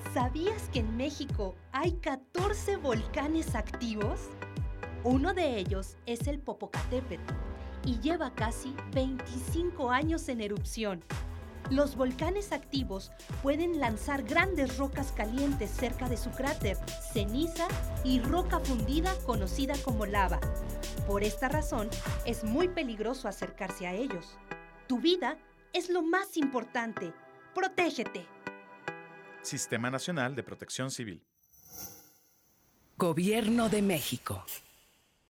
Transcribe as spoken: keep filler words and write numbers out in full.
¿Sabías que en México hay catorce volcanes activos? Uno de ellos es el Popocatépetl y lleva casi veinticinco años en erupción. Los volcanes activos pueden lanzar grandes rocas calientes cerca de su cráter, ceniza y roca fundida conocida como lava. Por esta razón, es muy peligroso acercarse a ellos. Tu vida es lo más importante. ¡Protégete! Sistema Nacional de Protección Civil. Gobierno de México.